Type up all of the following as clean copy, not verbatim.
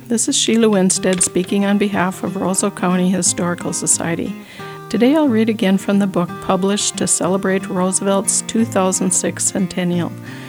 This is Sheila Winstead speaking on behalf of Roseau County Historical Society. Today I'll read again from the book published to celebrate Roosevelt's 2006 centennial.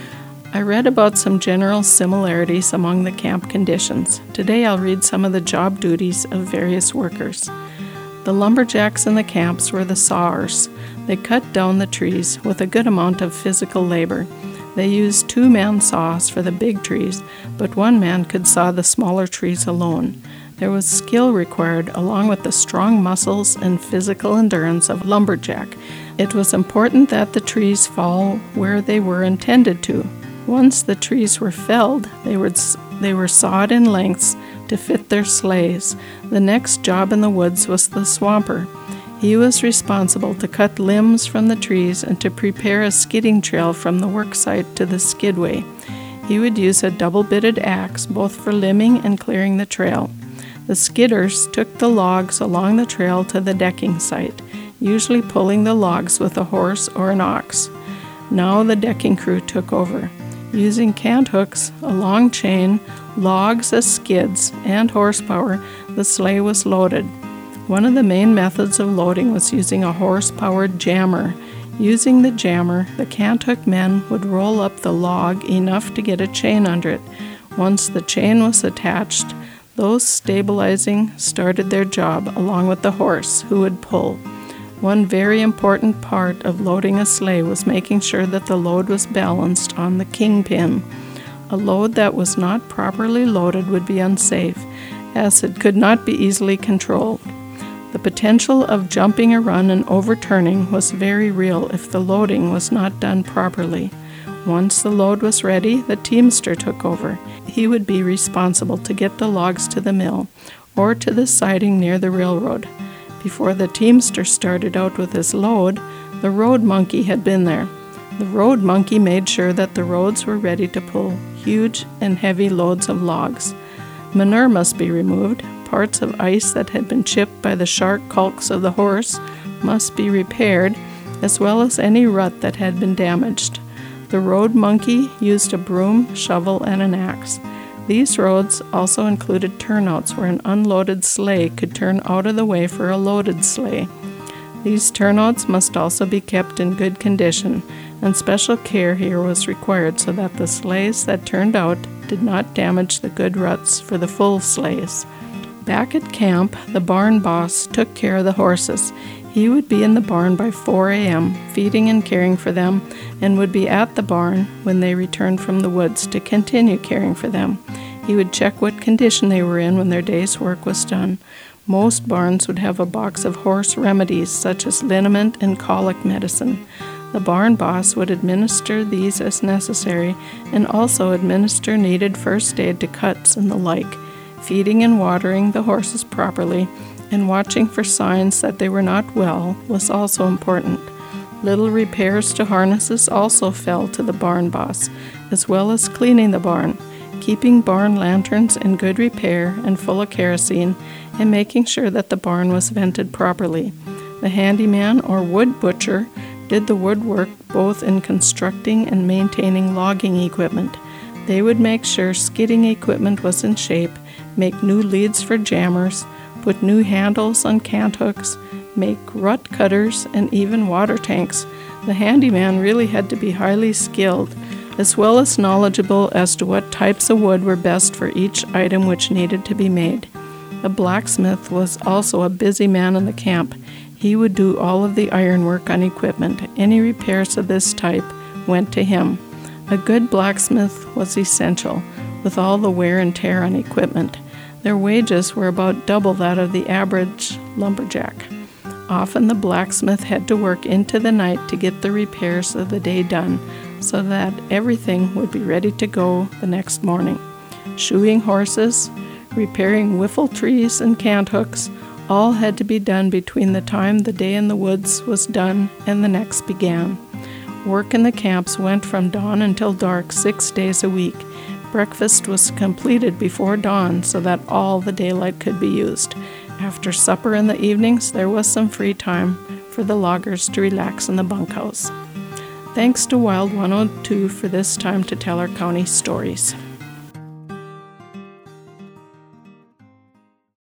I read about some general similarities among the camp conditions. Today I'll read some of the job duties of various workers. The lumberjacks in the camps were the sawers. They cut down the trees with a good amount of physical labor. They used 2-man saws for the big trees, but 1 man could saw the smaller trees alone. There was skill required along with the strong muscles and physical endurance of lumberjack. It was important that the trees fall where they were intended to. Once the trees were felled, they were sawed in lengths to fit their sleighs. The next job in the woods was the swamper. He was responsible to cut limbs from the trees and to prepare a skidding trail from the worksite to the skidway. He would use a double-bitted axe both for limbing and clearing the trail. The skidders took the logs along the trail to the decking site, usually pulling the logs with a horse or an ox. Now the decking crew took over. Using cant hooks, a long chain, logs as skids, and horsepower, the sleigh was loaded. One of the main methods of loading was using a horse-powered jammer. Using the jammer, the cant-hook men would roll up the log enough to get a chain under it. Once the chain was attached, those stabilizing started their job along with the horse, who would pull. One very important part of loading a sleigh was making sure that the load was balanced on the kingpin. A load that was not properly loaded would be unsafe, as it could not be easily controlled. The potential of jumping a run and overturning was very real if the loading was not done properly. Once the load was ready, the teamster took over. He would be responsible to get the logs to the mill or to the siding near the railroad. Before the teamster started out with his load, the road monkey had been there. The road monkey made sure that the roads were ready to pull huge and heavy loads of logs. Manure must be removed. Parts of ice that had been chipped by the sharp caulks of the horse must be repaired, as well as any rut that had been damaged. The road monkey used a broom, shovel, and an axe. These roads also included turnouts where an unloaded sleigh could turn out of the way for a loaded sleigh. These turnouts must also be kept in good condition, and special care here was required so that the sleighs that turned out did not damage the good ruts for the full sleighs. Back at camp, the barn boss took care of the horses. He would be in the barn by 4 a.m., feeding and caring for them, and would be at the barn when they returned from the woods to continue caring for them. He would check what condition they were in when their day's work was done. Most barns would have a box of horse remedies such as liniment and colic medicine. The barn boss would administer these as necessary and also administer needed first aid to cuts and the like. Feeding and watering the horses properly and watching for signs that they were not well was also important. Little repairs to harnesses also fell to the barn boss, as well as cleaning the barn, keeping barn lanterns in good repair and full of kerosene, and making sure that the barn was vented properly. The handyman or wood butcher did the woodwork both in constructing and maintaining logging equipment. They would make sure skidding equipment was in shape, make new leads for jammers, put new handles on cant hooks, make rut cutters, and even water tanks. The handyman really had to be highly skilled, as well as knowledgeable as to what types of wood were best for each item which needed to be made. The blacksmith was also a busy man in the camp. He would do all of the ironwork on equipment. Any repairs of this type went to him. A good blacksmith was essential, with all the wear and tear on equipment. Their wages were about double that of the average lumberjack. Often the blacksmith had to work into the night to get the repairs of the day done, so that everything would be ready to go the next morning. Shoeing horses, repairing whiffle trees and cant hooks, all had to be done between the time the day in the woods was done and the next began. Work in the camps went from dawn until dark 6 days a week. Breakfast was completed before dawn so that all the daylight could be used. After supper in the evenings, there was some free time for the loggers to relax in the bunkhouse. Thanks to Wild 102 for this time to tell our county stories.